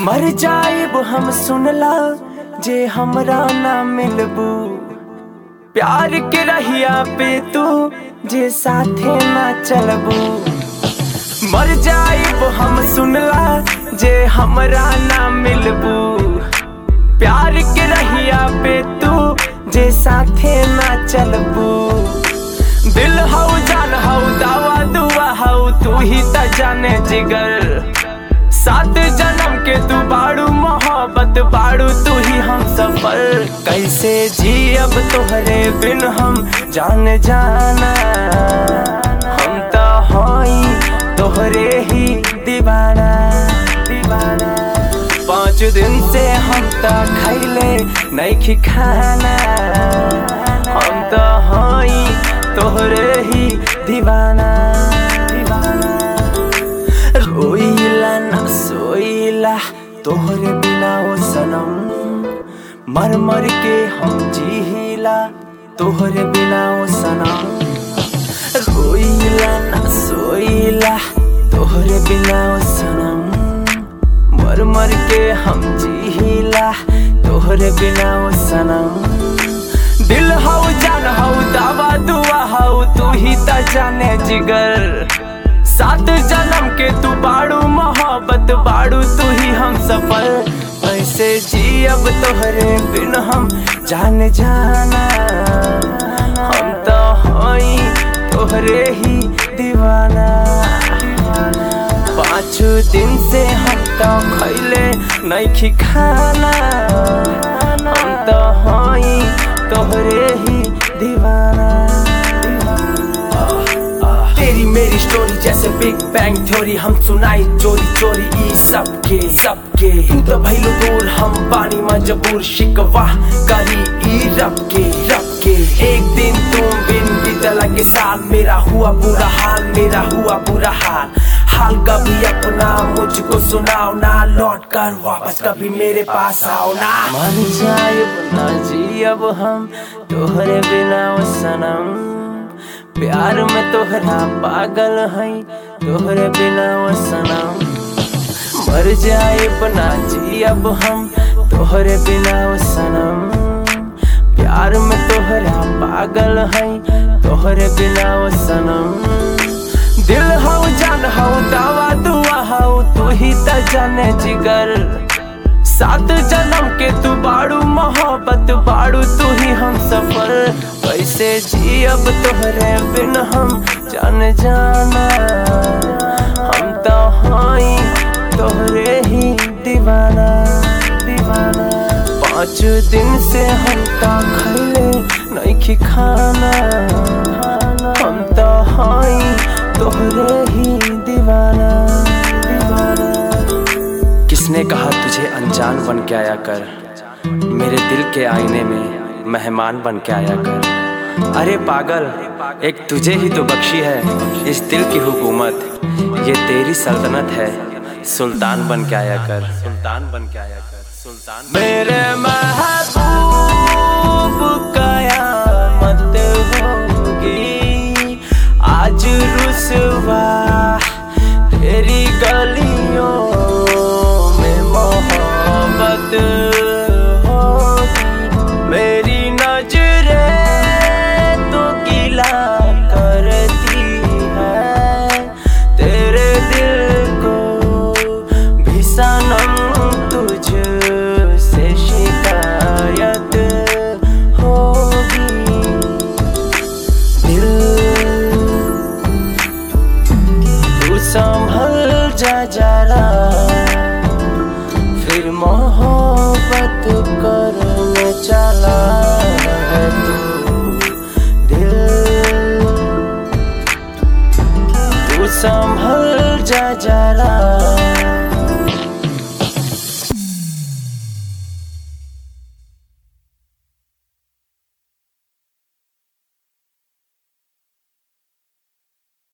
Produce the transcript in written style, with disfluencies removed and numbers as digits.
मर जाइब हम सुनला जे हमरा ना मिलबू। प्यार के रहिया पे तू जे साथे ना चलबू। मर जाइब हम सुनला जे हमरा ना मिलबू। प्यार के रहिया पे तू जे साथे ना चलबू। दिल हऊ जान हऊ दावा दुआ हऊ तू ही त जाने जिगर। 7 जन्म के तू बाड़ू मोहब्बत बाड़ू तू ही हम सफर। कैसे जी अब तोहरे बिन हम जान जाना। हम तो हई तोहरे ही दीवाना दीवाना। 5 दिन से हम तो खैले नहीं खाना। हम तो हई तोहरे ही दीवाना दीवाना। रोइला ना सोइला तोहरे बिना ओ सनम। मर मर के हम जीला तोहरे बिना ओ सनम। रोइला ना सोइला तोहरे बिना ओ सनम। मर मर के हम जीला तोहरे बिना ओ सनम। दिल हऊ जान हऊ दावा दुआ हऊ तू ही त जाने जिगर। 7 जन्म के तू बाड़ू मोहब्बत बाड़ू तू ही हम सफर। कैसे जी अब तोहरे बिन हम जान जाना। हम तो हई तोहरे ही दीवाना। 5 दिन से हम तो खैले नहीं खाना। हम तो हई तोहरे ही दीवाना। तेरी मेरी स्टोरी जैसे बिग बैंग थ्योरी। हम सुनाई चोरी चोरी ई सबके सबके। तू तो भइलो दूर हम पानी मजबूर। शिकवा करी ई रब के। एक दिन तुम बिन बीतला के साल। मेरा हुआ बुरा हाल मेरा हुआ बुरा हाल। हाल कभी अपना मुझको सुनाओ ना। लौट कर वापस कभी मेरे पास आओ ना। मर जाइब ना जी अब हम तोहरे बिना ओ सनम। प्यार में तोहरा पागल है तोहरे बिना ओ सनम। मर जाइब ना जी अब हम तोहरे बिना ओ सनम। प्यार में तोहरा पागल है तोहरे बिना ओ सनम। दिल हऊ जान हऊ दावा दुआ हऊ तू ही त जाने जिगर। 7 जन्म के तू बाड़ू मोहब्बत बाड़ू तू ही हम सफर। कैसे जी अब तोहरे बिन हम जान जाना। हम तो हई तोहरे ही दीवाना दीवाना। 5 दिन से हम तो खैले नहीं खाना। हम तो हई तोहरे ही दीवाना दीवाना। किसने कहा तुझे अनजान बन के आया कर। मेरे दिल के आईने में मेहमान बन के आया कर। अरे पागल एक तुझे ही तो बख्शी है इस दिल की हुकूमत। ये तेरी सल्तनत है सुल्तान बन के आया कर। सुल्तान बन के आया कर सुल्तान। मेरे महबूब कयामत होगी आज रुसवा तेरी गलियों में मोहब्बत होगी। मेरी नजरें तो गिला करती है तेरे दिल को भी सनम। तुझसे शिकायत होगी। दिल तू संभल जा जरा फिर मोहब्बत करने चला है तू। दिल तू संभल जा जरा